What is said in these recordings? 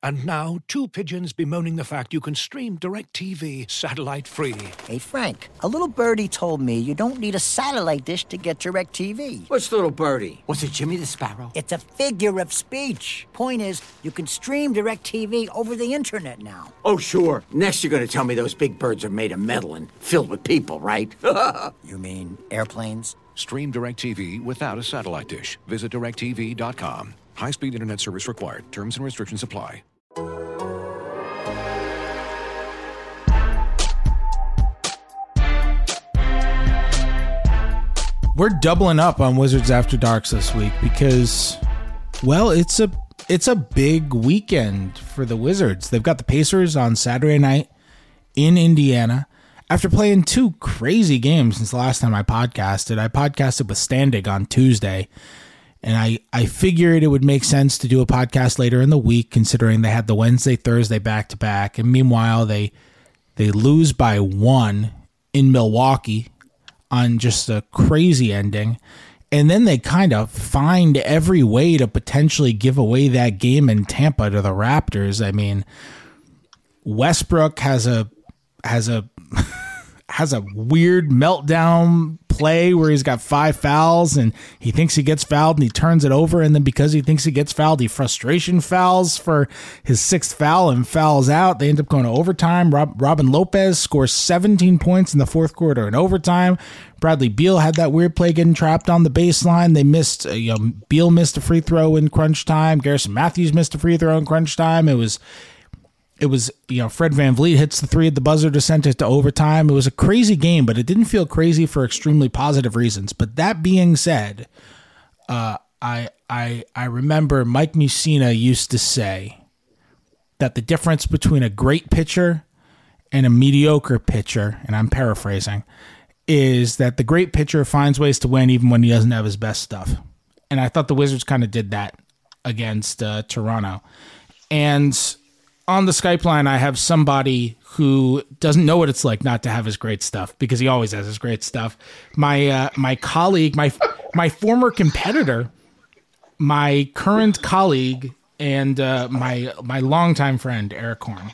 And now, two pigeons bemoaning the fact you can stream DirecTV satellite-free. Hey, Frank, a little birdie told me you don't need a satellite dish to get DirecTV. What's little birdie? Was it Jimmy the Sparrow? It's a figure of speech. Point is, you can stream DirecTV over the internet now. Oh, sure. Next you're going to tell me those big birds are made of metal and filled with people, right? You mean airplanes? Stream DirecTV without a satellite dish. Visit DirecTV.com. High-speed internet service required. Terms and restrictions apply. We're doubling up on Wizards After Darks this week because, well, it's a big weekend for the Wizards. They've got the Pacers on Saturday night in Indiana. After playing two crazy games since the last time I podcasted with Standig on Tuesday, and I figured it would make sense to do a podcast later in the week, considering they had the Wednesday, Thursday back-to-back, and meanwhile they lose by 1 in Milwaukee on just a crazy ending, and then they kind of find every way to potentially give away that game in Tampa to the Raptors. I mean, Westbrook has a weird meltdown play where he's got 5 fouls and he thinks he gets fouled and he turns it over, and then because he thinks he gets fouled, he frustration fouls for his 6th foul and fouls out. They end up going to overtime. Robin Lopez scores 17 points in the 4th quarter in overtime. Bradley Beal had that weird play getting trapped on the baseline. They missed, Beal missed a free throw in crunch time. Garrison Matthews missed a free throw in crunch time. It was, Fred VanVleet hits the 3 at the buzzer to send it to overtime. It was a crazy game, but it didn't feel crazy for extremely positive reasons. But that being said, I remember Mike Mussina used to say that the difference between a great pitcher and a mediocre pitcher, and I'm paraphrasing, is that the great pitcher finds ways to win even when he doesn't have his best stuff. And I thought the Wizards kind of did that against Toronto. And on the Skype line, I have somebody who doesn't know what it's like not to have his great stuff, because he always has his great stuff. My colleague, my former competitor, my current colleague, and my longtime friend, Eric Horn.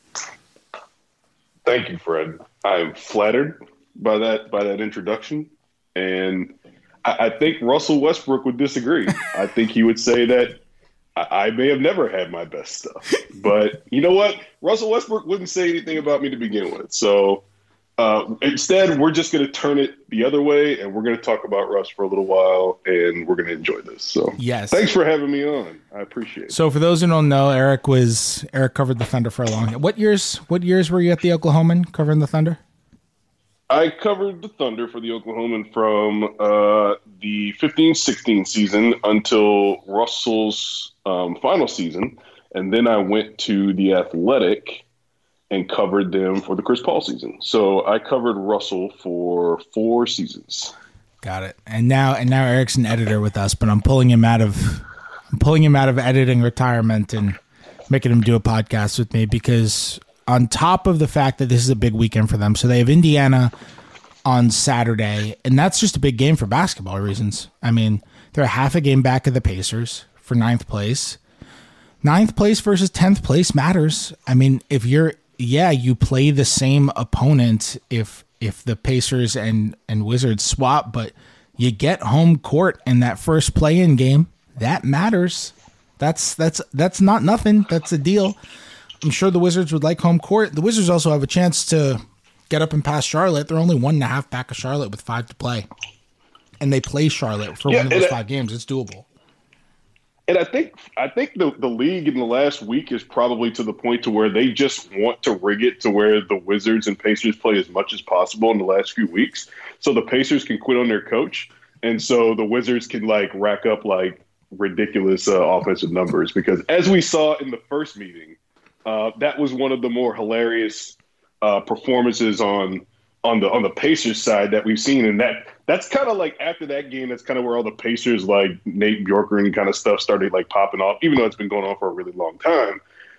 Thank you, Fred. I'm flattered by that introduction, and I think Russell Westbrook would disagree. I think he would say that I may have never had my best stuff, but you know what? Russell Westbrook wouldn't say anything about me to begin with. So instead, we're just going to turn it the other way, and we're going to talk about Russ for a little while, and we're going to enjoy this. So yes, thanks for having me on. I appreciate it. So for those who don't know, Eric covered the Thunder for a long time. What years were you at the Oklahoman covering the Thunder? I covered the Thunder for the Oklahoman from the 15-16 season until Russell's final season, and then I went to the Athletic and covered them for the Chris Paul season. So I covered Russell for 4 seasons. Got it. And now Eric's an editor with us, but I'm pulling him out of editing retirement and making him do a podcast with me, because on top of the fact that this is a big weekend for them, so they have Indiana on Saturday, and that's just a big game for basketball reasons. I mean, they're a half a game back of the Pacers for 9th place. 9th place versus 10th place matters. I mean, you play the same opponent if the Pacers and Wizards swap, but you get home court in that first play-in game. That matters. That's not nothing. That's a deal. I'm sure the Wizards would like home court. The Wizards also have a chance to get up and pass Charlotte. They're only 1.5 back of Charlotte with 5 to play. And they play Charlotte for one of those 5 games. It's doable. And I think the league in the last week is probably to the point to where they just want to rig it to where the Wizards and Pacers play as much as possible in the last few weeks, so the Pacers can quit on their coach, and so the Wizards can rack up ridiculous offensive numbers. Because as we saw in the first meeting, that was one of the more hilarious performances on the Pacers side that we've seen, and that's kind of after that game, that's kind of where all the Pacers Nate Bjorkgren kind of stuff started popping off, even though it's been going on for a really long time.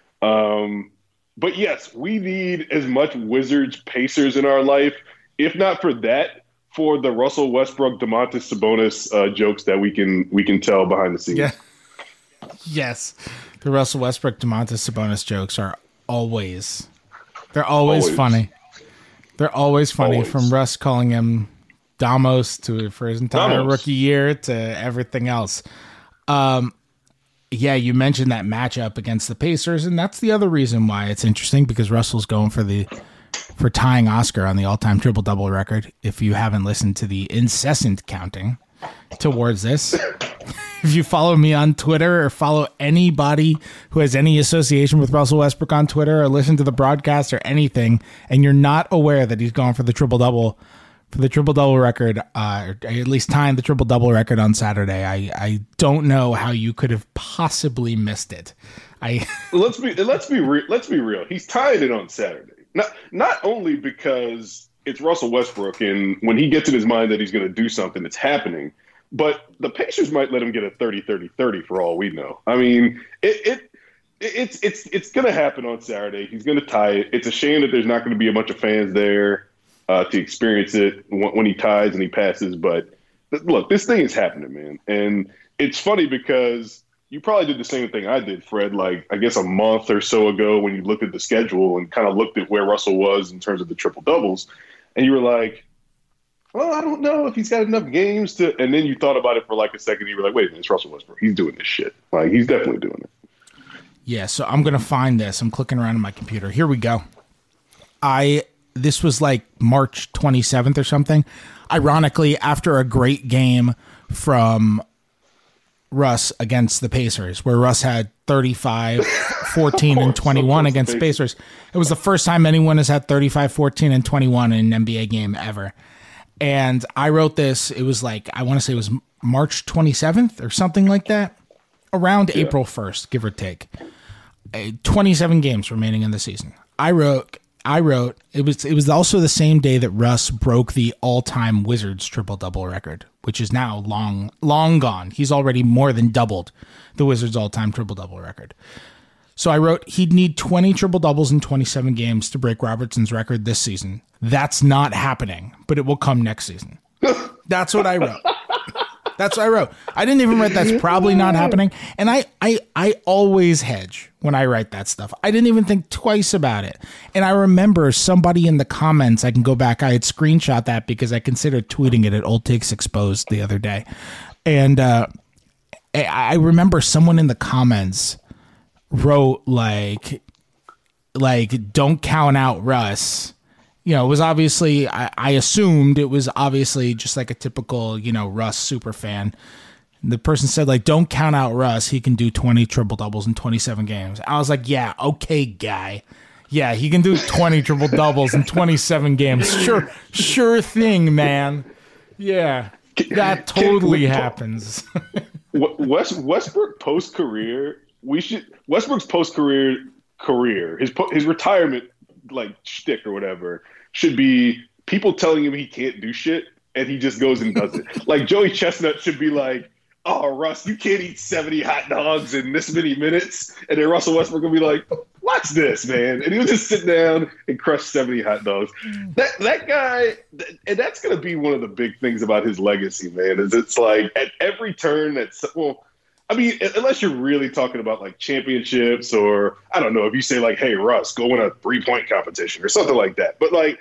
But yes, we need as much Wizards Pacers in our life, if not for that, for the Russell Westbrook Domantas Sabonis jokes that we can tell behind the scenes. Yeah. Yes. The Russell Westbrook, Domantas Sabonis jokes are they're always funny. They're always funny, from Russ calling him Damos for his entire rookie year to everything else. Yeah, you mentioned that matchup against the Pacers, and that's the other reason why it's interesting, because Russell's going for tying Oscar on the all-time triple-double record. If you haven't listened to the incessant counting towards this, if you follow me on Twitter or follow anybody who has any association with Russell Westbrook on Twitter or listen to the broadcast or anything, and you're not aware that he's going for the triple-double record, or at least tying the triple-double record on Saturday, I don't know how you could have possibly missed it. Let's be real. He's tying it on Saturday. Not only because it's Russell Westbrook, and when he gets in his mind that he's going to do something, it's happening, but the Pacers might let him get a 30-30-30 for all we know. I mean, it's going to happen on Saturday. He's going to tie it. It's a shame that there's not going to be a bunch of fans there to experience it when he ties and he passes. But look, this thing is happening, man. And it's funny because you probably did the same thing I did, Fred, like I guess a month or so ago when you looked at the schedule and kind of looked at where Russell was in terms of the triple doubles. And you were like, well, I don't know if he's got enough games to. And then you thought about it for like a second. You were like, wait a minute, it's Russell Westbrook. He's doing this shit. Like, he's definitely doing it. Yeah, so I'm going to find this. I'm clicking around on my computer. Here we go. This was like March 27th or something. Ironically, after a great game from Russ against the Pacers, where Russ had 35, 14, and 21 against the Pacers. It was the first time anyone has had 35, 14, and 21 in an NBA game ever. And I wrote this, it was like, I want to say it was March 27th or something like that, around April 1st, give or take. 27 games remaining in the season. I wrote it was also the same day that Russ broke the all-time Wizards triple-double record, which is now long gone. He's already more than doubled the Wizards all-time triple-double record. So I wrote he'd need 20 triple-doubles in 27 games to break Robertson's record this season. That's not happening, but it will come next season. That's what I wrote. That's what I wrote. I didn't even write that's probably not happening. And I always hedge when I write that stuff. I didn't even think twice about it. And I remember somebody in the comments, I can go back, I had screenshot that because I considered tweeting it at Old Takes Exposed the other day. And I remember someone in the comments wrote like don't count out Russ. You know, it was obviously, I assumed it was obviously just like a typical, Russ super fan. The person said, like, don't count out Russ. He can do 20 triple doubles in 27 games. I was like, yeah, okay, guy. Yeah, he can do 20 triple doubles in 27 games. Sure thing, man. Yeah, that totally happens. Westbrook post-career, Westbrook's post-career, his retirement, like, shtick or whatever, should be people telling him he can't do shit, and he just goes and does it. Like, Joey Chestnut should be like, oh, Russ, you can't eat 70 hot dogs in this many minutes. And then Russell Westbrook will be like, watch this, man. And he'll just sit down and crush 70 hot dogs. That guy, and that's going to be one of the big things about his legacy, man, is it's like at every turn unless you're really talking about like championships or, I don't know, if you say like, hey, Russ, go win a 3-point competition or something like that. But like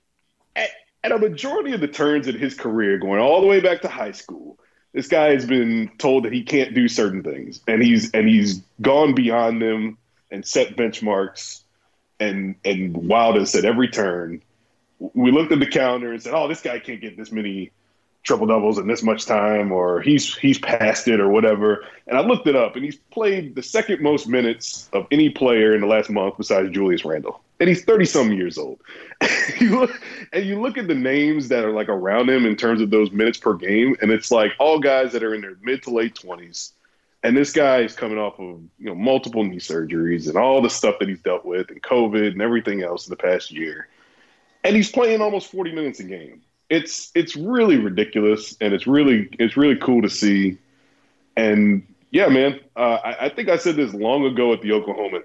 at a majority of the turns in his career, going all the way back to high school, this guy has been told that he can't do certain things, and he's gone beyond them and set benchmarks and wowed us at every turn. We looked at the calendar and said, oh, this guy can't get this many triple doubles in this much time, or he's past it or whatever. And I looked it up, and he's played the second most minutes of any player in the last month besides Julius Randle. And he's 30-some years old. You look at the names that are like around him in terms of those minutes per game, and it's like all guys that are in their mid to late 20s. And this guy is coming off of multiple knee surgeries and all the stuff that he's dealt with and COVID and everything else in the past year. And he's playing almost 40 minutes a game. It's really ridiculous, and it's really cool to see. And yeah, man, I think I said this long ago at the Oklahoma.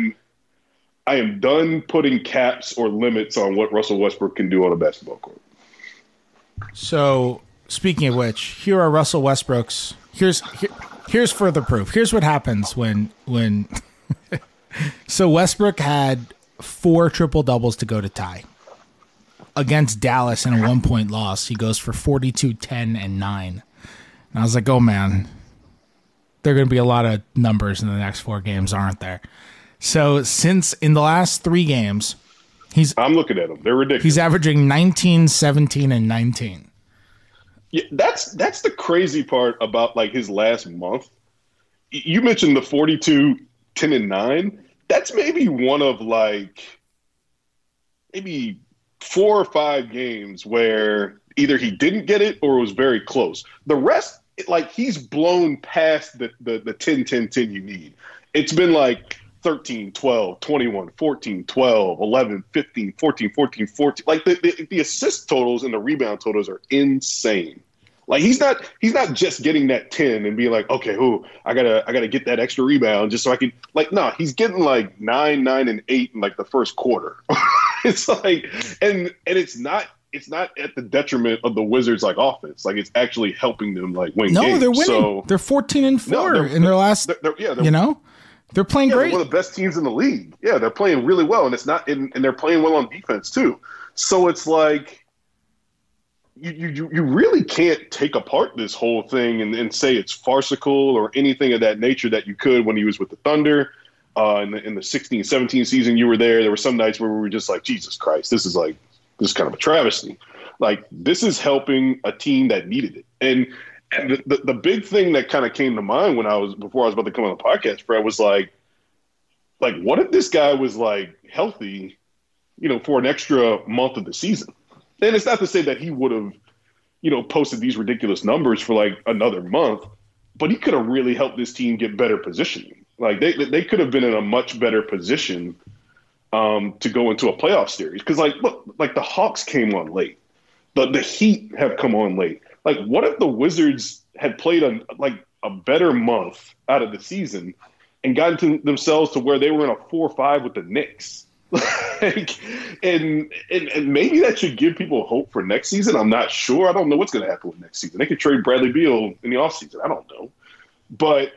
I am done putting caps or limits on what Russell Westbrook can do on a basketball court. So, speaking of which, here are Russell Westbrook's. Here's Here's further proof. Here's what happens when so Westbrook had 4 triple doubles to go to tie against Dallas in a 1-point loss. He goes for 42, 10, and 9. And I was like, oh man, there are going to be a lot of numbers in the next 4 games, aren't there? So since in the last 3 games, I'm looking at them. They're ridiculous. He's averaging 19, 17, and 19. Yeah, that's the crazy part about like his last month. You mentioned the 42, 10, and 9. That's maybe one of like maybe 4 or 5 games where either he didn't get it or it was very close. The rest, like he's blown past the 10, 10, 10 you need. It's been like 13, 12, 21, 14, 12, 11, 15, 14, 14, 14. Like the assist totals and the rebound totals are insane. Like he's not just getting that 10 and being like, okay, I gotta get that extra rebound just so I can no, he's getting like 9, 9, and 8 in like the first quarter. It's like and it's not at the detriment of the Wizards like offense. Like it's actually helping them like win games. No, they're winning. So, they're 14-4 in their last. They're playing great. They're one of the best teams in the league. Yeah, they're playing really well, and and they're playing well on defense too. So it's like you really can't take apart this whole thing and say it's farcical or anything of that nature that you could when he was with the Thunder. In the 16-17 season, you were there. There were some nights where we were just like, Jesus Christ, this is kind of a travesty. Like this is helping a team that needed it. And the big thing that kind of came to mind before I was about to come on the podcast, Fred, was like what if this guy was like healthy, for an extra month of the season? And it's not to say that he would have, posted these ridiculous numbers for like another month, but he could have really helped this team get better positioning. Like they could have been in a much better position to go into a playoff series. Because look, the Hawks came on late, the Heat have come on late. Like, what if the Wizards had played a better month out of the season and gotten themselves to where they were in a 4-5 with the Knicks? And maybe that should give people hope for next season. I'm not sure. I don't know what's going to happen with next season. They could trade Bradley Beal in the offseason. I don't know. But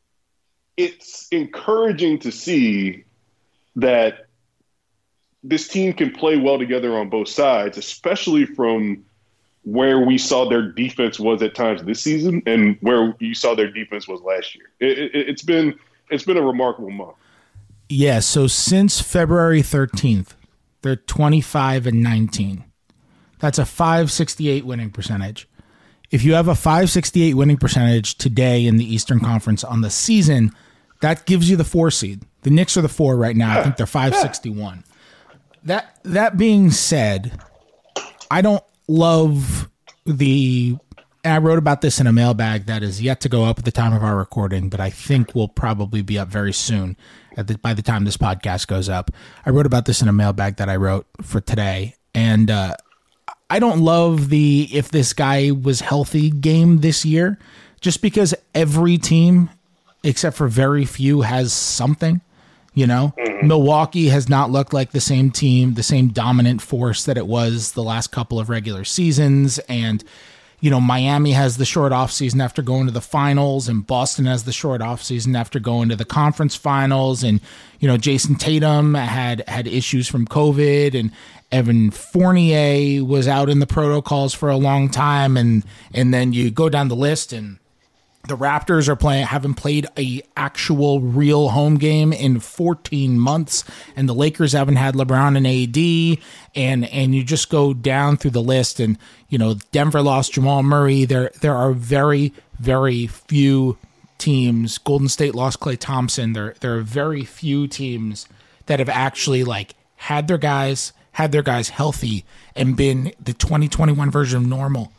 it's encouraging to see that this team can play well together on both sides, especially from where we saw their defense was at times this season and where you saw their defense was last year. It's been a remarkable month. Yeah, so since February 13th, they're 25-19. That's a .568 winning percentage. If you have a .568 winning percentage today in the Eastern Conference on the season, that gives you the 4 seed. The Knicks are the 4 right now. I think they're .561. That being said, I don't love and I wrote about this in a mailbag that is yet to go up at the time of our recording, but I think will probably be up very soon by the time this podcast goes up. I wrote about this in a mailbag that I wrote for today, and I don't love if this guy was healthy game this year, just because every team, except for very few, has something. Milwaukee has not looked like the same team, the same dominant force that it was the last couple of regular seasons. And, Miami has the short offseason after going to the finals, and Boston has the short offseason after going to the conference finals. And, Jason Tatum had issues from COVID, and Evan Fournier was out in the protocols for a long time. And then you go down the list, and the Raptors haven't played a actual real home game in 14 months, and the Lakers haven't had LeBron and AD, and you just go down through the list, and Denver lost Jamal Murray. There are very, very few teams. Golden State lost Klay Thompson. There are very few teams that have actually had their guys healthy and been the 2021 version of normal.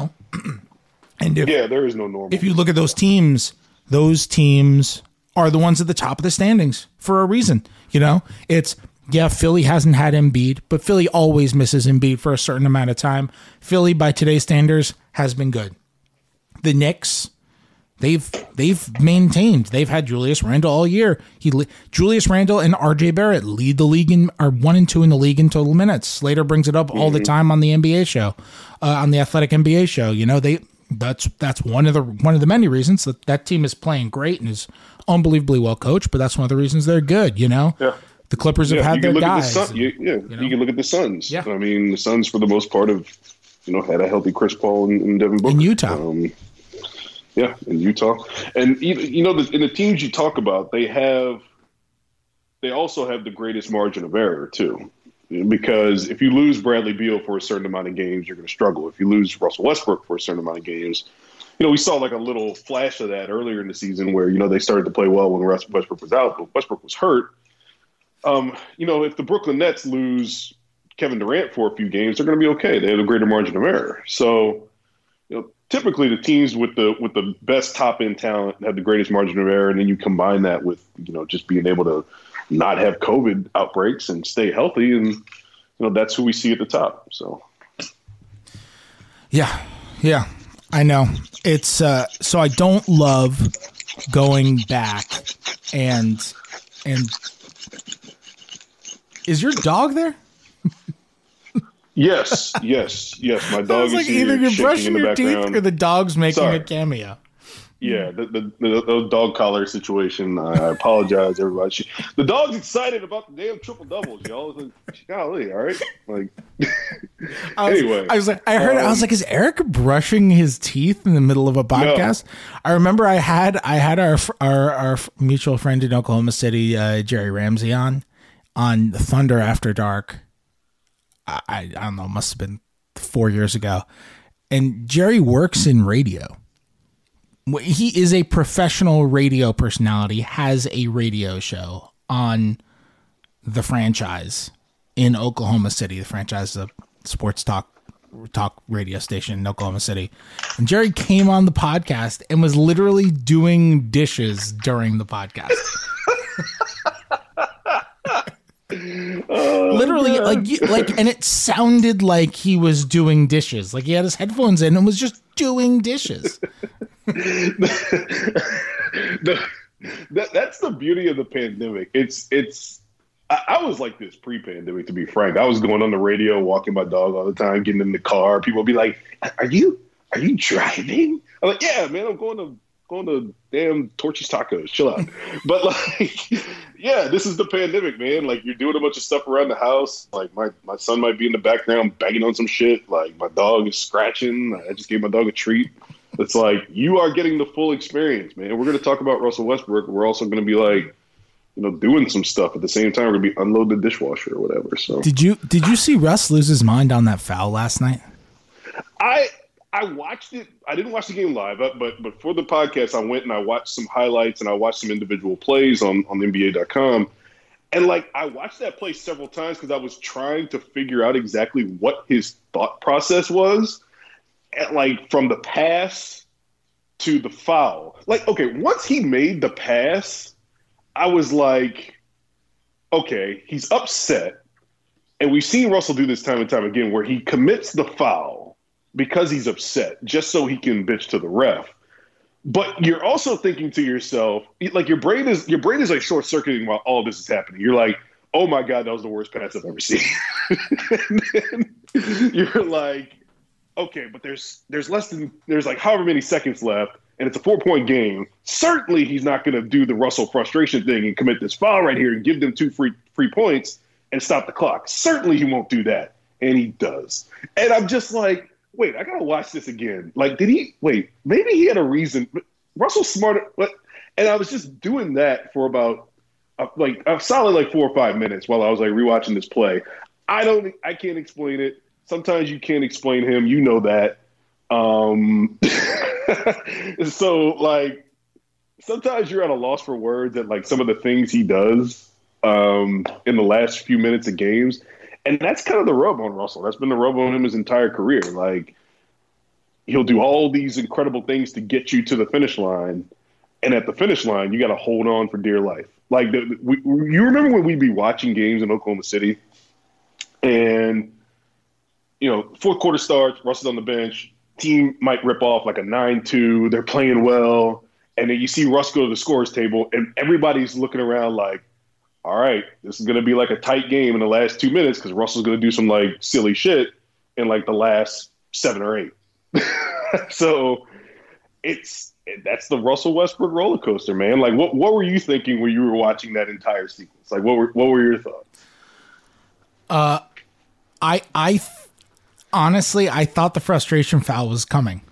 And there is no normal. If you look at those teams are the ones at the top of the standings for a reason. Philly hasn't had Embiid, but Philly always misses Embiid for a certain amount of time. Philly, by today's standards, has been good. The Knicks, they've maintained. They've had Julius Randle all year. Julius Randle and RJ Barrett lead the league are 1 and 2 in the league in total minutes. Slater brings it up all the time on the NBA show, on the Athletic NBA show. That's one of the many reasons that team is playing great and is unbelievably well coached. But that's one of the reasons they're good. Yeah. The Clippers have had their guys. You can look at the Suns. Yeah. I mean, the Suns for the most part have had a healthy Chris Paul and Devin Booker in Utah. In Utah, and even in the teams you talk about, they also have the greatest margin of error too. Because if you lose Bradley Beal for a certain amount of games, you're going to struggle. If you lose Russell Westbrook for a certain amount of games, we saw like a little flash of that earlier in the season where, they started to play well when Westbrook was out, but Westbrook was hurt. If the Brooklyn Nets lose Kevin Durant for a few games, they're going to be okay. They have a greater margin of error. So, typically the teams with the best top end talent have the greatest margin of error. And then you combine that with, just being able to not have COVID outbreaks and stay healthy. And, that's who we see at the top. So. Yeah, I know. It's so I don't love going back and is your dog there? Yes. My dog is like here, either you're brushing your background. teeth or the dog's making Sorry. a cameo. Yeah, the dog collar situation. I apologize, everybody. The dog's excited about the damn triple doubles, y'all. It's like, golly, all right. Like, anyway, I was like, is Eric brushing his teeth in the middle of a podcast? No. I remember I had our mutual friend in Oklahoma City, Jerry Ramsey, on Thunder After Dark. I don't know, must have been 4 years ago, and Jerry works in radio. He is a professional radio personality, has a radio show on the Franchise in Oklahoma City. The Franchise is a sports talk radio station in Oklahoma City. And Jerry came on the podcast and was literally doing dishes during the podcast. Literally, and it sounded like he was doing dishes. Like he had his headphones in and was just doing dishes. That's the beauty of the pandemic. I was like this pre-pandemic, to be frank. I was going on the radio, walking my dog all the time, getting in the car. People would be like, "Are you driving?" I'm like, "Yeah, man, I'm going to damn Torchy's Tacos. Chill out." But like, yeah, this is the pandemic, man. Like you're doing a bunch of stuff around the house. Like my son might be in the background banging on some shit. Like my dog is scratching. I just gave my dog a treat. It's like you are getting the full experience, man. We're going to talk about Russell Westbrook. We're also going to be like, doing some stuff at the same time. We're going to be unload the dishwasher or whatever. So did you see Russ lose his mind on that foul last night? I watched it. I didn't watch the game live, but for the podcast, I went and I watched some highlights and I watched some individual plays on NBA.com. And like I watched that play several times because I was trying to figure out exactly what his thought process was. And like from the pass to the foul. Like, okay, once he made the pass, I was like, okay, he's upset. And we've seen Russell do this time and time again where he commits the foul because he's upset, just so he can bitch to the ref. But you're also thinking to yourself, like your brain is like short circuiting while all this is happening. You're like, oh my God, that was the worst pass I've ever seen. And then you're like, okay, but there's like however many seconds left, and it's a 4-point game. Certainly he's not going to do the Russell frustration thing and commit this foul right here and give them 2 free points and stop the clock. Certainly he won't do that, and he does. And I'm just like, wait, I got to watch this again. Like, maybe he had a reason. Russell's smarter. And I was just doing that for about a solid 4 or 5 minutes while I was like rewatching this play. I can't explain it. Sometimes you can't explain him. You know that. So, like, sometimes you're at a loss for words at, like, some of the things he does in the last few minutes of games. And that's kind of the rub on Russell. That's been the rub on him his entire career. Like, he'll do all these incredible things to get you to the finish line. And at the finish line, you got to hold on for dear life. Like, you remember when we'd be watching games in Oklahoma City and – fourth quarter starts, Russell's on the bench, team might rip off like a 9-2, they're playing well, and then you see Russ go to the scorer's table, and everybody's looking around like, all right, this is going to be like a tight game in the last 2 minutes because Russell's going to do some like silly shit in like the last 7 or 8. So that's the Russell Westbrook roller coaster, man. Like, what were you thinking when you were watching that entire sequence? Like, what were your thoughts? Honestly, I thought the frustration foul was coming.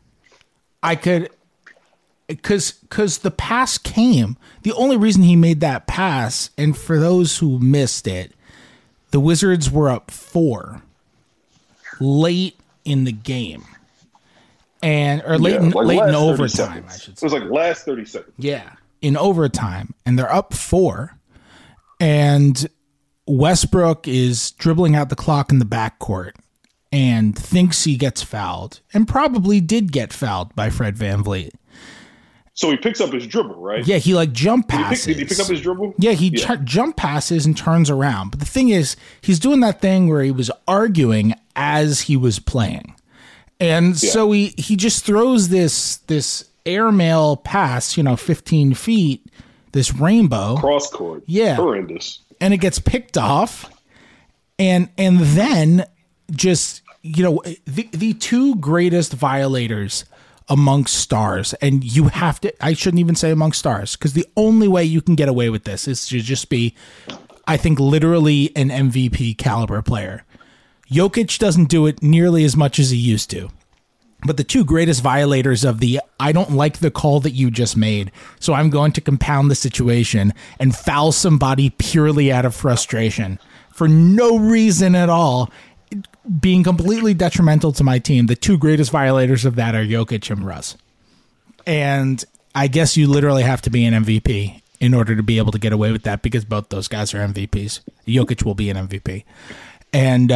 Because the pass came. The only reason he made that pass, and for those who missed it, the Wizards were up 4 late in the game. Late in overtime, I should say. It was like last 30 seconds. Yeah, in overtime. And they're up 4. And Westbrook is dribbling out the clock in the backcourt and thinks he gets fouled, and probably did get fouled by Fred VanVleet. So he picks up his dribble, right? Yeah, he jump passes. Did he pick up his dribble? Yeah, jump passes and turns around. But the thing is, he's doing that thing where he was arguing as he was playing. And so he just throws this airmail pass, 15 feet, this rainbow. Cross court. Yeah. Horrendous. And it gets picked off. And then just, the 2 greatest violators amongst stars, and you have to, I shouldn't even say amongst stars, because the only way you can get away with this is to just be, I think, literally an MVP caliber player. Jokic doesn't do it nearly as much as he used to. But the 2 greatest violators of the, I don't like the call that you just made, so I'm going to compound the situation and foul somebody purely out of frustration for no reason at all, being completely detrimental to my team. The 2 greatest violators of that are Jokic and Russ. And I guess you literally have to be an MVP in order to be able to get away with that, because both those guys are MVPs. Jokic will be an MVP. And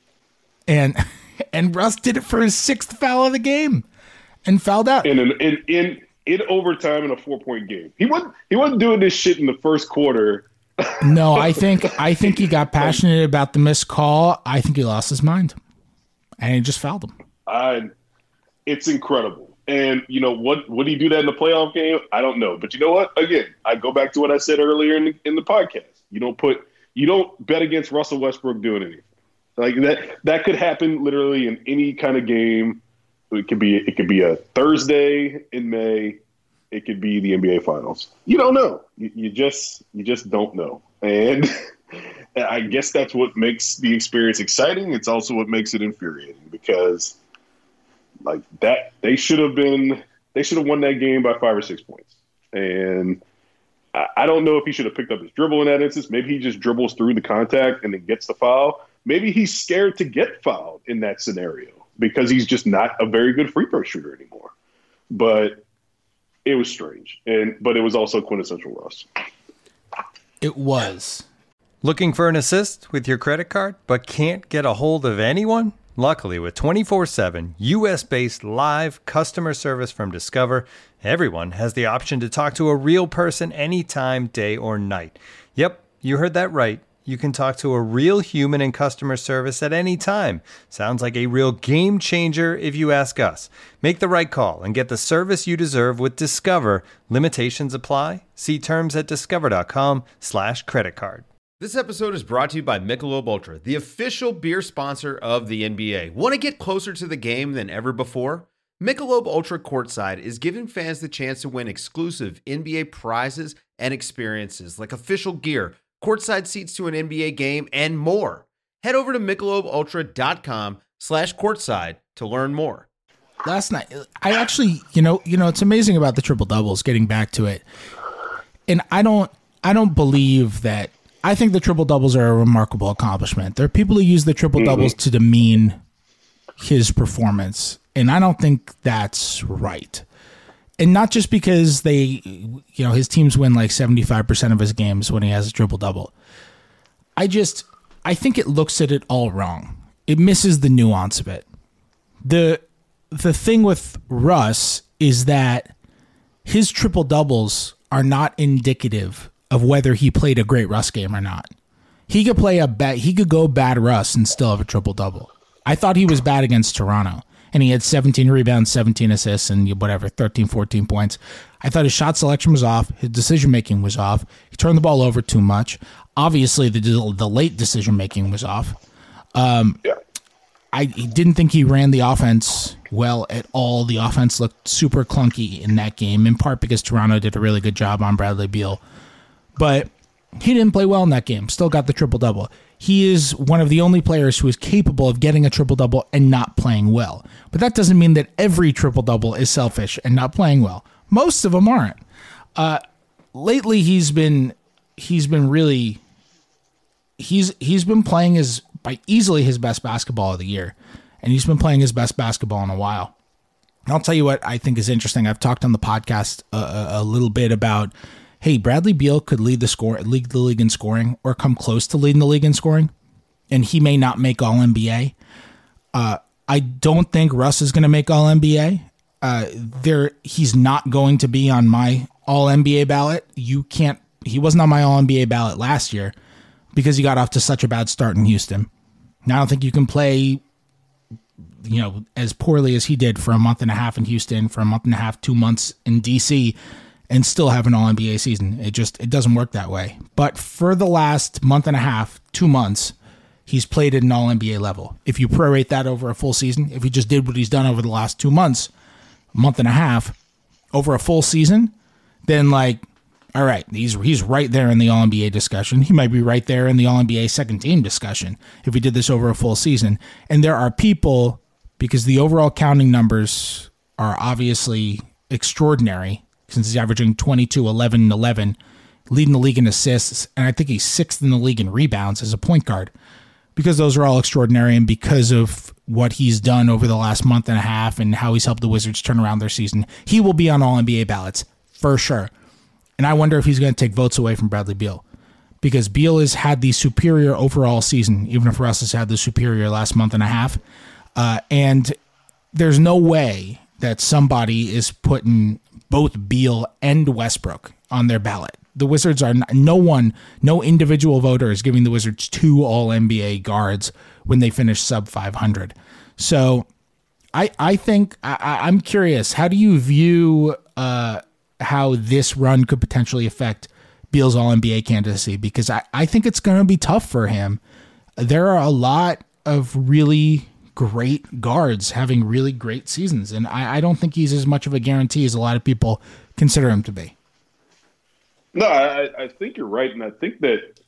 Russ did it for his 6th foul of the game and fouled out. In overtime in a 4-point game. He wasn't doing this shit in the first quarter. No, I think he got passionate about the missed call. I think he lost his mind, and he just fouled him. It's incredible. And would he do that in the playoff game? I don't know. But you know what? Again, I go back to what I said earlier in the podcast. You don't bet against Russell Westbrook doing anything like that. That could happen literally in any kind of game. It could be a Thursday in May. It could be the NBA Finals. You don't know. You just don't know. And I guess that's what makes the experience exciting. It's also what makes it infuriating, because like that they should have won that game by 5 or 6 points. And I don't know if he should have picked up his dribble in that instance. Maybe he just dribbles through the contact and then gets the foul. Maybe he's scared to get fouled in that scenario because he's just not a very good free throw shooter anymore. But it was strange, but it was also quintessential Russ. It was. Looking for an assist with your credit card, but can't get a hold of anyone? Luckily, with 24/7 U.S.-based live customer service from Discover, everyone has the option to talk to a real person anytime, day or night. Yep, you heard that right. You can talk to a real human in customer service at any time. Sounds like a real game changer if you ask us. Make the right call and get the service you deserve with Discover. Limitations apply. See terms at discover.com/creditcard. This episode is brought to you by Michelob Ultra, the official beer sponsor of the NBA. Want to get closer to the game than ever before? Michelob Ultra Courtside is giving fans the chance to win exclusive NBA prizes and experiences like official gear, courtside seats to an NBA game, and more. Head over to MichelobUltra.com/courtside to learn more. Last night, I actually, it's amazing about the triple doubles, getting back to it. And I don't believe that. I think the triple doubles are a remarkable accomplishment. There are people who use the triple doubles to demean his performance, and I don't think that's right. And not just because his teams win like 75% of his games when he has a triple-double. I think it looks at it all wrong. It misses the nuance of it. The thing with Russ is that his triple-doubles are not indicative of whether he played a great Russ game or not. He could go bad Russ and still have a triple-double. I thought he was bad against Toronto. And he had 17 rebounds, 17 assists, and 13, 14 points. I thought his shot selection was off. His decision-making was off. He turned the ball over too much. Obviously, the late decision-making was off. I didn't think he ran the offense well at all. The offense looked super clunky in that game, in part because Toronto did a really good job on Bradley Beal. But he didn't play well in that game. Still got the triple-double. He is one of the only players who is capable of getting a triple-double and not playing well. But that doesn't mean that every triple-double is selfish and not playing well. Most of them aren't. Lately, he's been playing by easily his best basketball of the year, and he's been playing his best basketball in a while. And I'll tell you what I think is interesting. I've talked on the podcast a little bit about, hey, Bradley Beal could lead the league in scoring or come close to leading the league in scoring, and he may not make All-NBA. I don't think Russ is going to make All-NBA. He's not going to be on my All-NBA ballot. He wasn't on my All-NBA ballot last year because he got off to such a bad start in Houston. Now I don't think you can play, as poorly as he did for a month and a half in Houston, for a month and a half, 2 months in DC, and still have an All-NBA season. It doesn't work that way. But for the last month and a half, 2 months, he's played at an All-NBA level. If you prorate that over a full season, if he just did what he's done over the last 2 months, month and a half, over a full season, then all right, he's right there in the All-NBA discussion. He might be right there in the All-NBA second team discussion if he did this over a full season. And there are people, because the overall counting numbers are obviously extraordinary, since he's averaging 22, 11, and 11, leading the league in assists, and I think he's 6th in the league in rebounds as a point guard, because those are all extraordinary and because of what he's done over the last month and a half and how he's helped the Wizards turn around their season. He will be on All-NBA ballots, for sure. And I wonder if he's going to take votes away from Bradley Beal, because Beal has had the superior overall season, even if Russ has had the superior last month and a half. And there's no way that somebody is putting both Beal and Westbrook on their ballot. The Wizards are no individual voter is giving the Wizards 2 All-NBA guards when they finish sub 500. So I think I'm curious. How do you view how this run could potentially affect Beal's All-NBA candidacy? Because I think it's going to be tough for him. There are a lot of really great guards having really great seasons, and I don't think he's as much of a guarantee as a lot of people consider him to be. No, I think you're right, and I think that,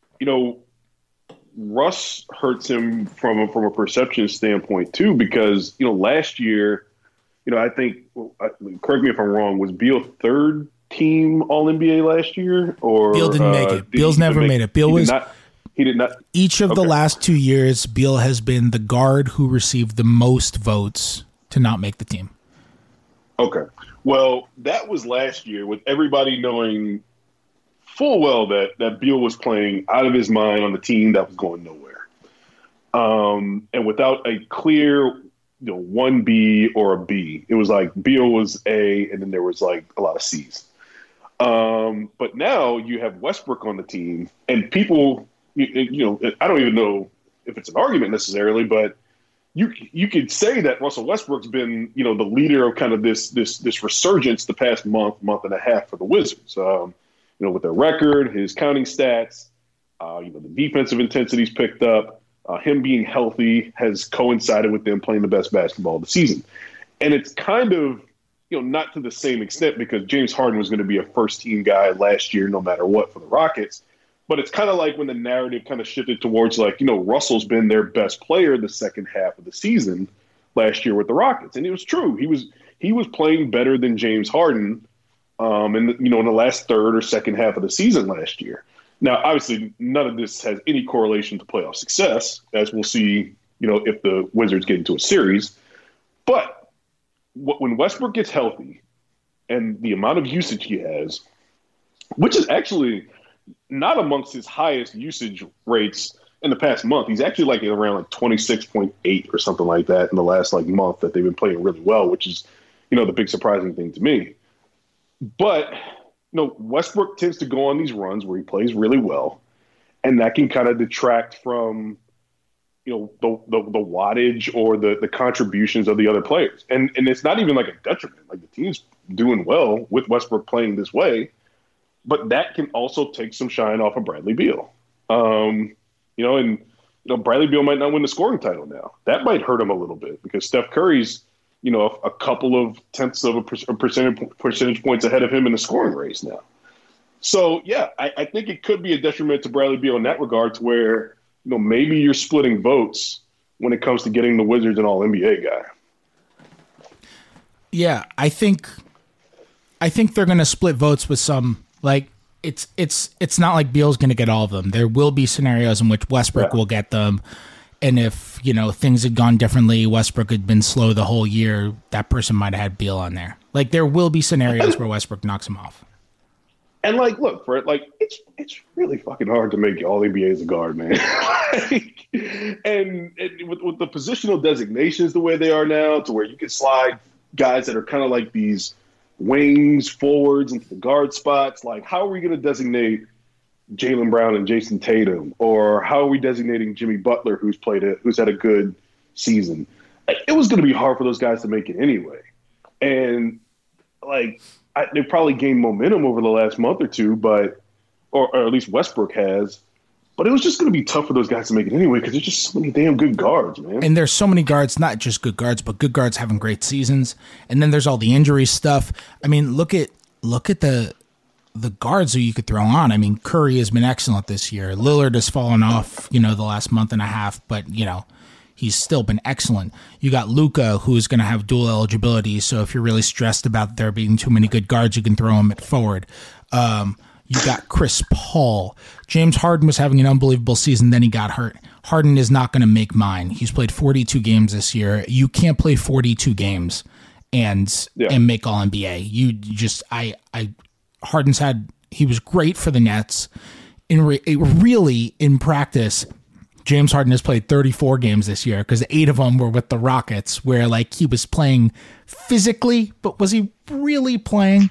Russ hurts him from a perception standpoint too, because, last year, I think, correct me if I'm wrong, was Beal third team All-NBA last year? Or Beal didn't make it. Beal's never made it. He did not. Each of the last 2 years, Beal has been the guard who received the most votes to not make the team. Okay. Well, that was last year with everybody knowing full well that Beal was playing out of his mind on the team that was going nowhere. And without a clear 1B or a B. It was like Beal was A, and then there was a lot of C's. But now you have Westbrook on the team, and people, I don't even know if it's an argument necessarily, but you could say that Russell Westbrook's been, the leader of kind of this resurgence the past month and a half for the Wizards. With their record, his counting stats, the defensive intensity's picked up. Him being healthy has coincided with them playing the best basketball of the season. And it's kind of, not to the same extent, because James Harden was going to be a first-team guy last year no matter what for the Rockets. But it's kind of like when the narrative kind of shifted towards, Russell's been their best player the second half of the season last year with the Rockets. And it was true. He was playing better than James Harden in the last third or second half of the season last year. Now, obviously, none of this has any correlation to playoff success, as we'll see, if the Wizards get into a series. But when Westbrook gets healthy and the amount of usage he has, which is actually not amongst his highest usage rates in the past month. He's actually around 26.8 or something like that in the last month that they've been playing really well, which is, the big surprising thing to me. But Westbrook tends to go on these runs where he plays really well, and that can kind of detract from, the wattage or the contributions of the other players. And it's not even a detriment. The team's doing well with Westbrook playing this way, but that can also take some shine off of Bradley Beal. And Bradley Beal might not win the scoring title now. That might hurt him a little bit because Steph Curry's, a couple of tenths of a percentage points ahead of him in the scoring race now. So, yeah, I think it could be a detriment to Bradley Beal in that regard to where, maybe you're splitting votes when it comes to getting the Wizards an All-NBA guy. Yeah, I think they're going to split votes with some, like, it's not like Beal's going to get all of them. There will be scenarios in which Westbrook will get them. And if, things had gone differently, Westbrook had been slow the whole year, that person might have had Beal on there. Like, there will be scenarios where Westbrook knocks him off. And, look, Fred, it's really fucking hard to make All-NBA as a guard, man. and with the positional designations the way they are now, to where you can slide guys that are kind of like these wings forwards into the guard spots, how are we going to designate Jaylen Brown and Jason Tatum? Or how are we designating Jimmy Butler, who's had a good season? It was going to be hard for those guys to make it anyway. And, they probably gained momentum over the last month or two, or at least Westbrook has. But it was just going to be tough for those guys to make it anyway because there's just so many damn good guards, man. And there's so many guards, not just good guards, but good guards having great seasons. And then there's all the injury stuff. I mean, look at the guards who you could throw on. I mean, Curry has been excellent this year. Lillard has fallen off, the last month and a half, but he's still been excellent. You got Luka, who's going to have dual eligibility. So if you're really stressed about there being too many good guards, you can throw him at forward. You got Chris Paul. James Harden was having an unbelievable season, then he got hurt. Harden is not going to make mine. He's played 42 games this year. You can't play 42 games and make All NBA. He was great for the Nets. In practice, James Harden has played 34 games this year because 8 of them were with the Rockets, where he was playing physically, but was he really playing?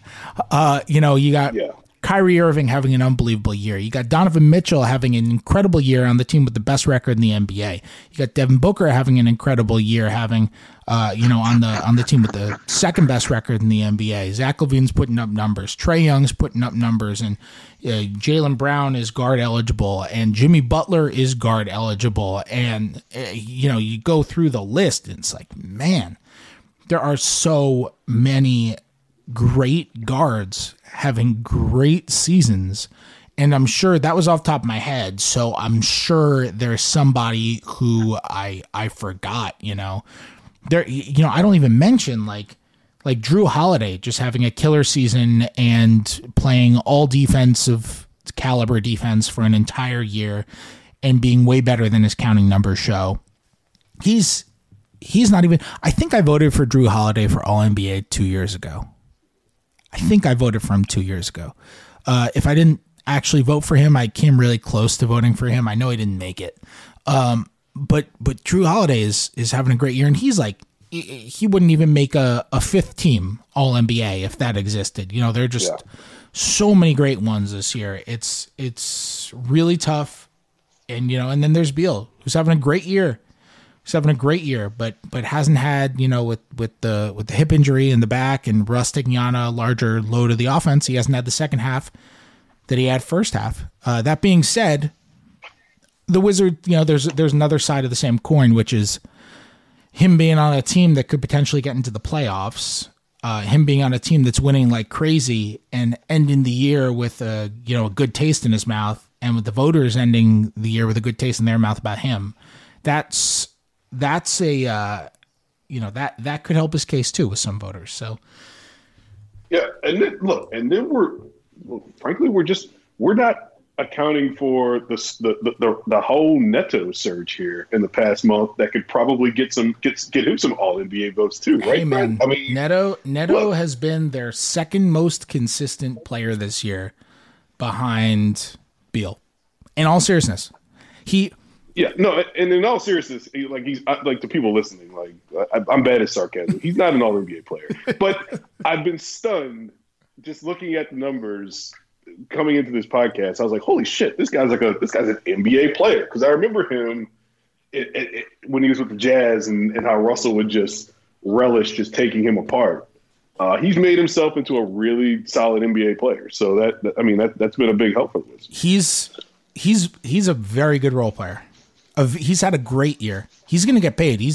You got Kyrie Irving having an unbelievable year. You got Donovan Mitchell having an incredible year on the team with the best record in the NBA. You got Devin Booker having an incredible year, having on the team with the second best record in the NBA. Zach LaVine's putting up numbers. Trae Young's putting up numbers, and Jaylen Brown is guard eligible, and Jimmy Butler is guard eligible. And you go through the list, and it's like, man, there are so many great guards having great seasons. And I'm sure that was off the top of my head, so I'm sure there's somebody who I forgot. There, I don't even mention like Drew Holiday just having a killer season and playing all defensive caliber defense for an entire year and being way better than his counting numbers show. He's not even. I think I voted for Drew Holiday for All NBA 2 years ago. I think I voted for him 2 years ago. If I didn't actually vote for him, I came really close to voting for him. I know he didn't make it. But Drew Holiday is having a great year, and he's he wouldn't even make a fifth team All NBA if that existed. There are just so many great ones this year. It's really tough, and and then there's Beal, who's having a great year. He's having a great year, but hasn't had, with the hip injury in the back and Russ taking on a larger load of the offense, he hasn't had the second half that he had first half. That being said, the Wizard, there's another side of the same coin, which is him being on a team that could potentially get into the playoffs, him being on a team that's winning like crazy and ending the year with a good taste in his mouth, and with the voters ending the year with a good taste in their mouth about him. That's a that could help his case too with some voters. So frankly, we're not accounting for the whole Neto surge here in the past month that could probably get him some All NBA votes too, right? Hey man, I mean, Neto has been their second most consistent player this year, behind Beal. In all seriousness, and in all seriousness, he's like, to people listening, I'm bad at sarcasm. He's not an All NBA player, but I've been stunned just looking at the numbers coming into this podcast. I was like, holy shit, this guy's an NBA player, because I remember him when he was with the Jazz and how Russell would just relish just taking him apart. He's made himself into a really solid NBA player. So that's been a big help for this. He's a very good role player. he's had a great year. He's going to get paid.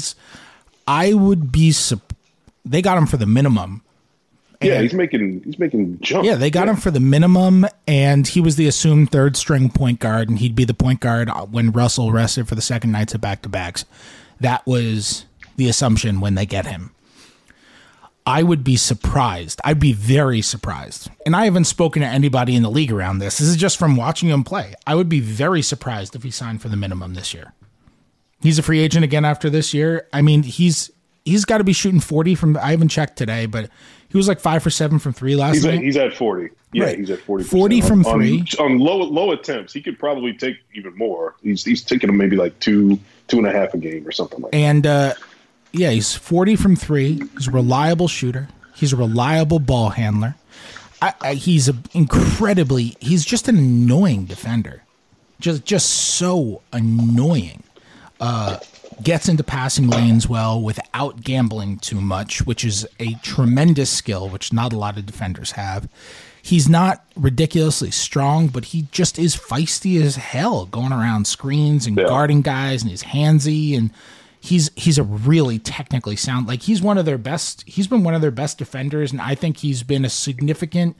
They got him for the minimum. Yeah, he's making jump. Yeah, they got him for the minimum, and he was the assumed third string point guard, and he'd be the point guard when Russell rested for the second nights of back-to-backs. That was the assumption when they get him. I would be surprised. I'd be very surprised. And I haven't spoken to anybody in the league around this. This is just from watching him play. I would be very surprised if he signed for the minimum this year. He's a free agent again after this year. I mean, he's got to be shooting 40 from, I haven't checked today, but he was like 5 for 7 from 3 last night. He's at 40. Yeah, right. He's at 40%. 40 from 3. On low attempts, he could probably take even more. He's taking them maybe like 2.5 a game or something like that. And, he's 40 from 3. He's a reliable shooter. He's a reliable ball handler. He's just an annoying defender. Just so annoying. Gets into passing lanes well without gambling too much, which is a tremendous skill, which not a lot of defenders have. He's not ridiculously strong, but he just is feisty as hell, going around screens and guarding guys, and he's handsy, and he's a really technically sound. Like, he's been one of their best defenders, and I think he's been a significant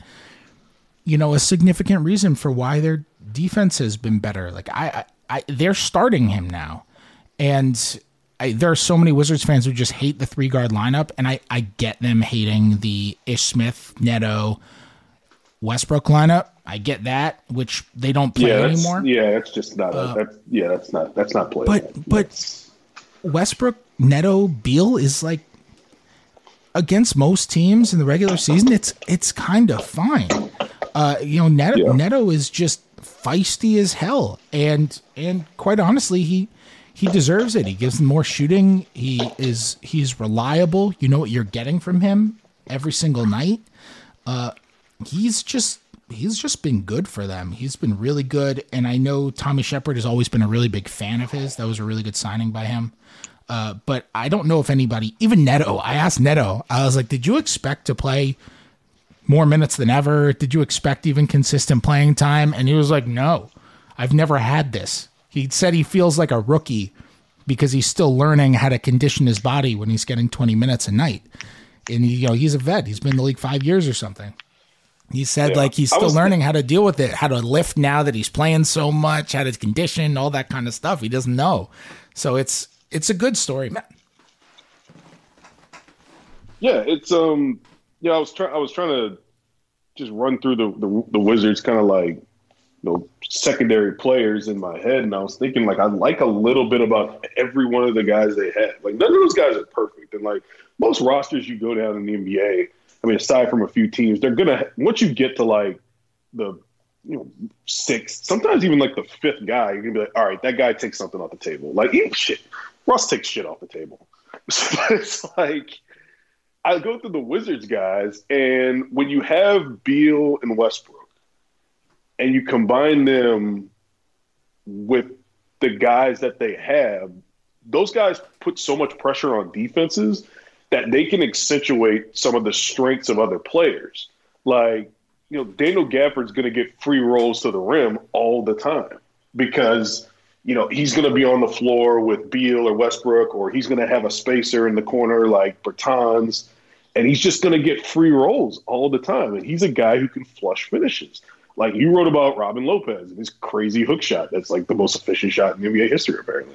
reason for why their defense has been better. Like, they're starting him now. And there are so many Wizards fans who just hate the 3-guard lineup, and I get them hating the Ish Smith, Neto, Westbrook lineup. I get that, which they don't play anymore. Yeah, it's just not. That's not playable. But Westbrook, Neto, Beal is like, against most teams in the regular season, it's kind of fine. Neto is just feisty as hell, and quite honestly, he deserves it. He gives them more shooting. He's reliable. You know what you're getting from him every single night. He's just been good for them. He's been really good. And I know Tommy Shepard has always been a really big fan of his. That was a really good signing by him. But I don't know if anybody, even Neto, I asked Neto, I was like, did you expect to play more minutes than ever? Did you expect even consistent playing time? And he was like, no, I've never had this. He said he feels like a rookie because he's still learning how to condition his body when he's getting 20 minutes a night. And he's a vet. He's been in the league 5 years or something. He said he's still learning how to deal with it, how to lift now that he's playing so much, how to condition, all that kind of stuff. He doesn't know. So it's a good story, man. Yeah, it's I was trying to just run through the Wizards kind of like, secondary players in my head, and I was thinking, like, I like a little bit about every one of the guys they had. Like, none of those guys are perfect, and like most rosters you go down in the NBA, I mean, aside from a few teams, they're gonna, once you get to like the sixth, sometimes even like the fifth guy, you're gonna be like, all right, that guy takes something off the table. Like, Russ takes shit off the table. So it's like, I go through the Wizards guys, and when you have Beal and Westbrook, and you combine them with the guys that they have, those guys put so much pressure on defenses that they can accentuate some of the strengths of other players. Like, Daniel Gafford's going to get free rolls to the rim all the time because, he's going to be on the floor with Beal or Westbrook, or he's going to have a spacer in the corner like Bertans, and he's just going to get free rolls all the time. And he's a guy who can flush finishes. Like, you wrote about Robin Lopez and his crazy hook shot. That's like the most efficient shot in NBA history, apparently.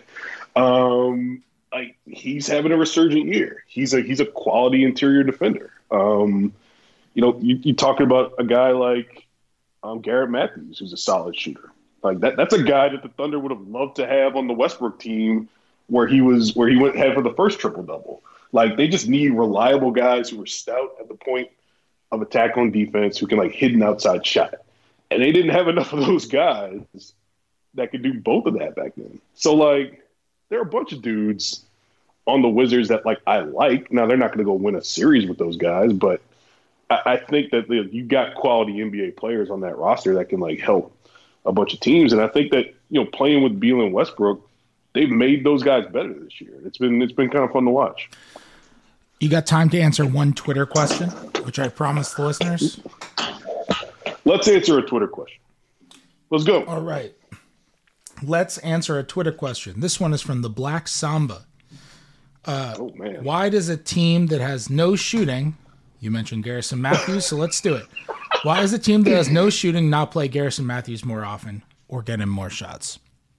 He's having a resurgent year. He's a quality interior defender. You talking about a guy like Garrett Matthews, who's a solid shooter. Like that's a guy that the Thunder would have loved to have on the Westbrook team where he had for the first triple-double. Like, they just need reliable guys who are stout at the point of attack on defense, who can like hit an outside shot. And they didn't have enough of those guys that could do both of that back then. So, like, there are a bunch of dudes on the Wizards that, like, I like. Now, they're not going to go win a series with those guys, but I think that you got quality NBA players on that roster that can, like, help a bunch of teams. And I think that, playing with Beal and Westbrook, they've made those guys better this year. It's been kind of fun to watch. You got time to answer one Twitter question, which I promised the listeners? Let's answer a Twitter question. Let's go. All right. Let's answer a Twitter question. This one is from the Black Samba. Oh, man. Why does a team that has no shooting, you mentioned Garrison Matthews, so let's do it. Why does a team that has no shooting not play Garrison Matthews more often or get him more shots?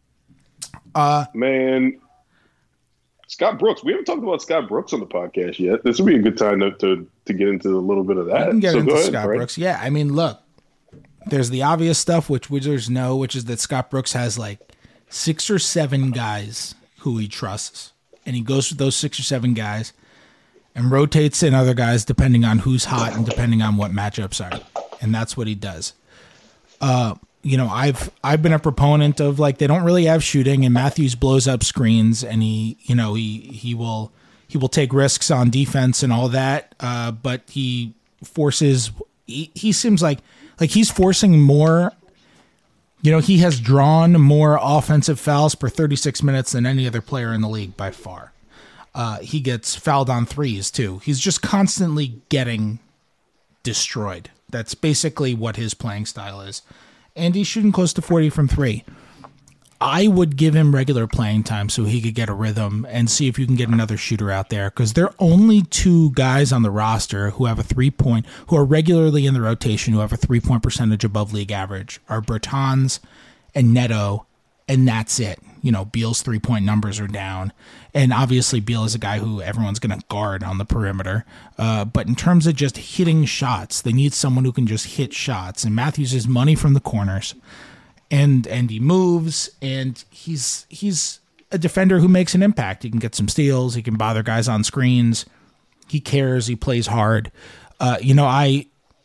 Man, Scott Brooks. We haven't talked about Scott Brooks on the podcast yet. This would be a good time to get into a little bit of that. We can get into go ahead, Scott Frank. Brooks. Yeah, I mean, look, there's the obvious stuff, which Wizards know, which is that Scott Brooks has like 6 or 7 guys who he trusts. And he goes with those 6 or 7 guys and rotates in other guys depending on who's hot and depending on what matchups are. And that's what he does. I've been a proponent of like they don't really have shooting, and Matthews blows up screens, and he will take risks on defense and all that. But he forces. He seems like he's forcing more. He has drawn more offensive fouls per 36 minutes than any other player in the league by far. He gets fouled on threes too. He's just constantly getting destroyed. That's basically what his playing style is. And he's shooting close to 40 from 3. I would give him regular playing time so he could get a rhythm and see if you can get another shooter out there, because there are only 2 guys on the roster who have a 3-point, who are regularly in the rotation, who have a 3-point percentage above league average, are Bertans and Neto, and that's it. Beal's 3-point numbers are down, and obviously Beal is a guy who everyone's going to guard on the perimeter. But in terms of just hitting shots, they need someone who can just hit shots, and Matthews is money from the corners. And he moves, and he's a defender who makes an impact. He can get some steals. He can bother guys on screens. He cares. He plays hard. I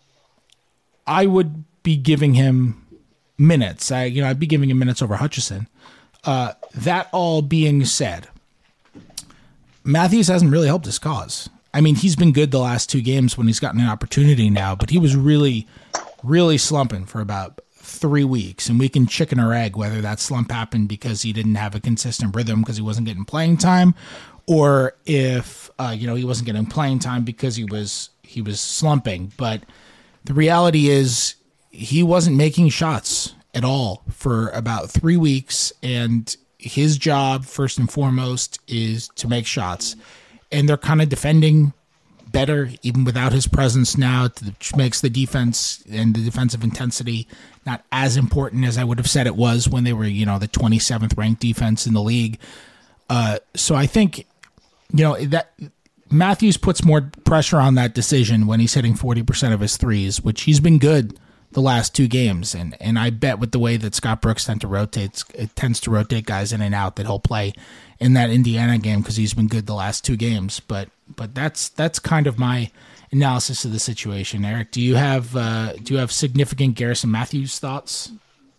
would be giving him minutes. I'd be giving him minutes over Hutchison. That all being said, Matthews hasn't really helped his cause. I mean, he's been good the last 2 games when he's gotten an opportunity now, but he was really, really slumping for about 3 weeks, and we can chicken or egg whether that slump happened because he didn't have a consistent rhythm because he wasn't getting playing time, or if he wasn't getting playing time because he was slumping. But the reality is he wasn't making shots at all for about 3 weeks, and his job first and foremost is to make shots, and they're kind of defending better even without his presence now, which makes the defense and the defensive intensity not as important as I would have said it was when they were, the 27th ranked defense in the league. So I think, that Matthews puts more pressure on that decision when he's hitting 40% of his threes, which he's been good the last 2 games. And I bet with the way that Scott Brooks tends to rotate guys in and out, that he'll play in that Indiana game because he's been good the last 2 games. But that's kind of my analysis of the situation. Eric, do you have significant Garrison Matthews thoughts?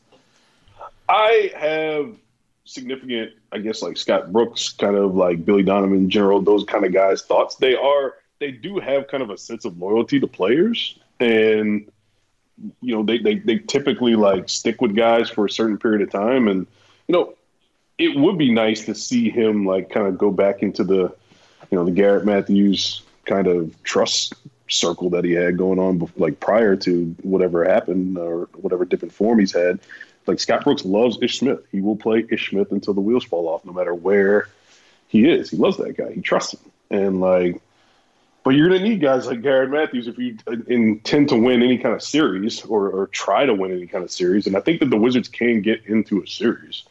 I have significant, I guess, like Scott Brooks, kind of like Billy Donovan in general, those kind of guys' thoughts. They do have kind of a sense of loyalty to players, and they typically like stick with guys for a certain period of time. And it would be nice to see him like kind of go back into the Garrett Matthews kind of trust circle that he had going on like prior to whatever happened or whatever different form he's had. Like Scott Brooks loves Ish Smith. He will play Ish Smith until the wheels fall off, no matter where he is. He loves that guy. He trusts him. And but you're going to need guys like Garrett Matthews if you intend to win any kind of series or try to win any kind of series. And I think that the Wizards can get into a series.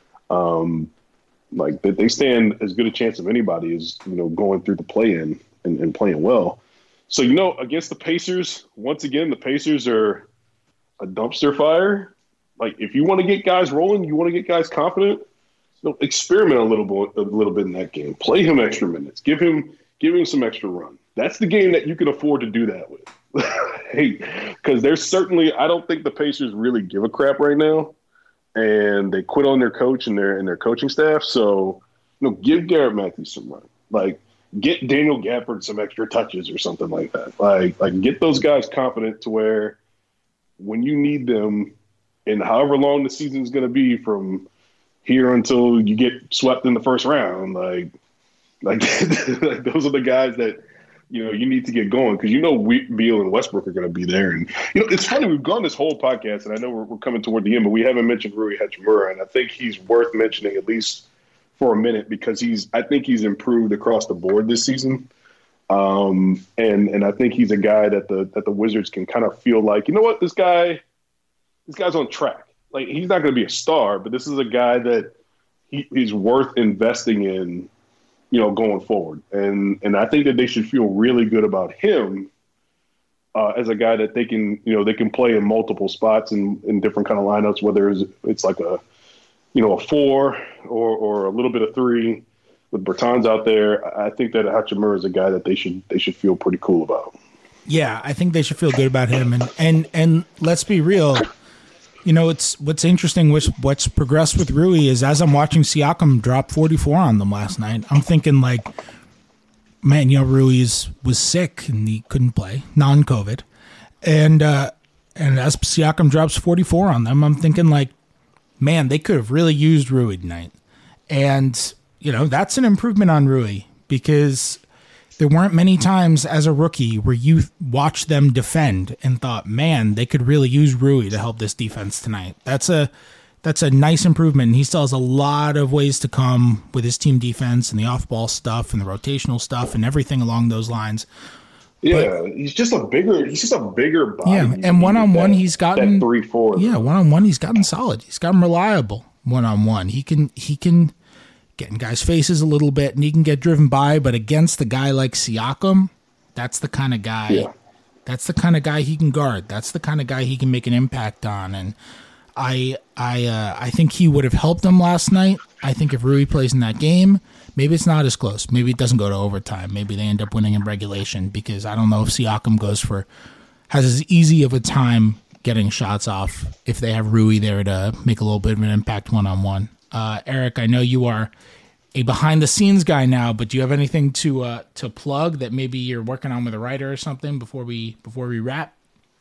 They stand as good a chance of anybody as, going through the play-in and playing well. So, against the Pacers, once again, the Pacers are a dumpster fire. Like, if you want to get guys rolling, you want to get guys confident, experiment a little bit in that game. Play him extra minutes. Give him some extra run. That's the game that you can afford to do that with. Because there's certainly – I don't think the Pacers really give a crap right now. And they quit on their coach and their coaching staff. So, give Garrett Matthews some run. Like, get Daniel Gafford some extra touches or something like that. Like get those guys confident to where when you need them, and however long the season is going to be from here until you get swept in the first round, like those are the guys that you need to get going because Beal and Westbrook are going to be there. And it's funny, we've gone this whole podcast, and I know we're coming toward the end, but we haven't mentioned Rui Hachimura, and I think he's worth mentioning at least for a minute because I think he's improved across the board this season. And I think he's a guy that the Wizards can kind of feel like, you know what, this guy's on track. Like, he's not going to be a star, but this is a guy that he's worth investing in, going forward. And I think that they should feel really good about him as a guy that they can play in multiple spots in different kind of lineups, whether it's like a 4 or a little bit of 3 with Bertans out there. I think that Hachimura is a guy that they should feel pretty cool about. Yeah, I think they should feel good about him. And let's be real. It's what's interesting, what's progressed with Rui is as I'm watching Siakam drop 44 on them last night, I'm thinking like, man, Rui was sick and he couldn't play, non-COVID. And as Siakam drops 44 on them, I'm thinking like, man, they could have really used Rui tonight. And, that's an improvement on Rui because there weren't many times as a rookie where you watched them defend and thought, man, they could really use Rui to help this defense tonight. That's a nice improvement. And he still has a lot of ways to come with his team defense and the off-ball stuff and the rotational stuff and everything along those lines. Yeah, he's just a bigger body. Yeah, and one-on-one he's gotten 3-4. Yeah, one-on-one he's gotten solid. He's gotten reliable one-on-one. He can get in guys' faces a little bit, and he can get driven by, but against a guy like Siakam, that's the kind of guy. Yeah. That's the kind of guy he can guard. That's the kind of guy he can make an impact on. And I think he would have helped them last night. I think if Rui plays in that game, maybe it's not as close. Maybe it doesn't go to overtime. Maybe they end up winning in regulation because I don't know if Siakam has as easy of a time getting shots off if they have Rui there to make a little bit of an impact one-on-one. Eric, I know you are a behind-the-scenes guy now, but do you have anything to plug that maybe you're working on with a writer or something before we wrap?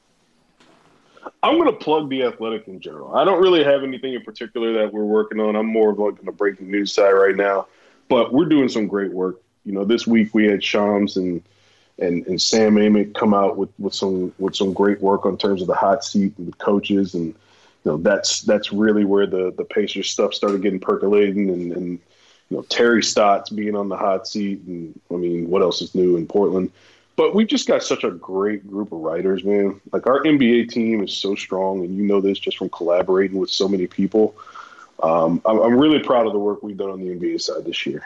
I'm going to plug The Athletic in general. I don't really have anything in particular that we're working on. I'm more of like on the breaking news side right now, but we're doing some great work. This week we had Shams and Sam Amick come out with some great work on terms of the hot seat and with coaches, and that's really where the Pacers stuff started getting percolating, and Terry Stotts being on the hot seat, and I mean, what else is new in Portland? But we've just got such a great group of writers, man. Like, our NBA team is so strong, and this just from collaborating with so many people. I'm really proud of the work we've done on the NBA side this year.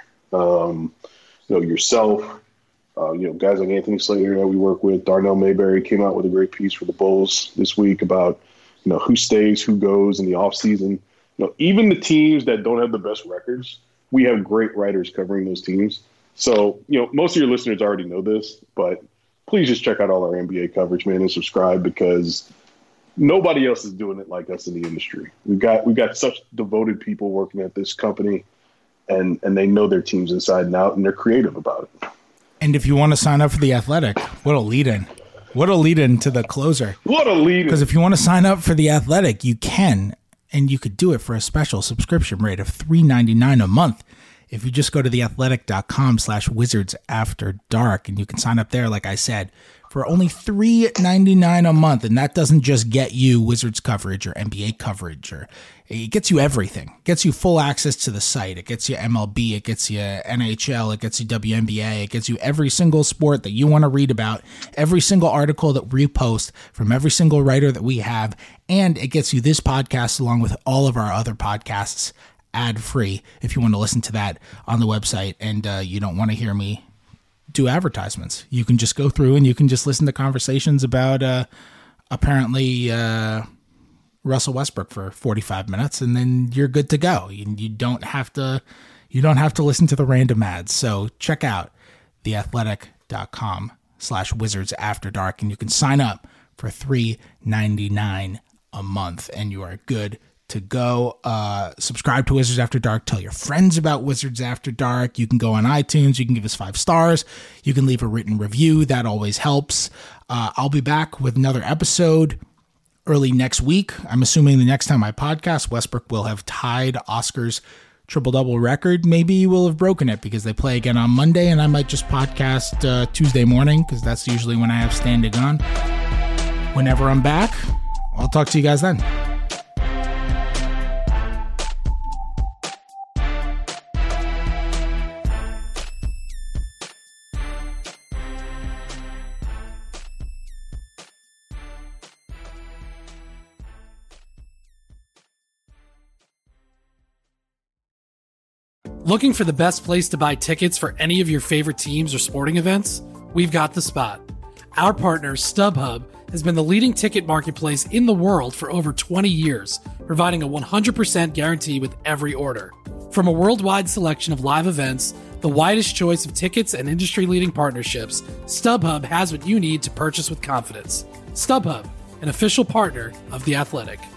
Yourself, guys like Anthony Slater that we work with, Darnell Mayberry came out with a great piece for the Bulls this week about who stays, who goes in the offseason. Even the teams that don't have the best records, we have great writers covering those teams. So, most of your listeners already know this, but please just check out all our NBA coverage, man, and subscribe because nobody else is doing it like us in the industry. We've got such devoted people working at this company, and they know their teams inside and out, and they're creative about it. And if you want to sign up for The Athletic, what a lead-in. What a lead-in to the closer. What a lead-in. Because if you want to sign up for The Athletic, you can, and you could do it for a special subscription rate of $3.99 a month. If you just go to theathletic.com/wizardsafterdark, and you can sign up there, like I said, for only $3.99 a month. And that doesn't just get you Wizards coverage or NBA coverage, or it gets you everything. It gets you full access to the site. It gets you MLB. It gets you NHL. It gets you WNBA. It gets you every single sport that you want to read about, every single article that we post from every single writer that we have. And it gets you this podcast along with all of our other podcasts ad-free if you want to listen to that on the website and you don't want to hear me do advertisements. You can just go through and you can just listen to conversations about apparently Russell Westbrook for 45 minutes, and then you're good to go. You don't have to listen to the random ads. So check out theathletic.com/wizardsafterdark, and you can sign up for $3.99 a month, and you are good to go. Subscribe to Wizards After Dark. Tell your friends about Wizards After Dark. You can go on iTunes. You can give us 5 stars. You can leave a written review. That always helps. I'll be back with another episode early next week. I'm assuming the next time I podcast, Westbrook will have tied Oscar's triple-double record, maybe you will have broken it because they play again on Monday, and I might just podcast Tuesday morning because that's usually when I have standing on. Whenever I'm back, I'll talk to you guys then. Looking for the best place to buy tickets for any of your favorite teams or sporting events? We've got the spot. Our partner, StubHub, has been the leading ticket marketplace in the world for over 20 years, providing a 100% guarantee with every order. From a worldwide selection of live events, the widest choice of tickets and industry-leading partnerships, StubHub has what you need to purchase with confidence. StubHub, an official partner of The Athletic.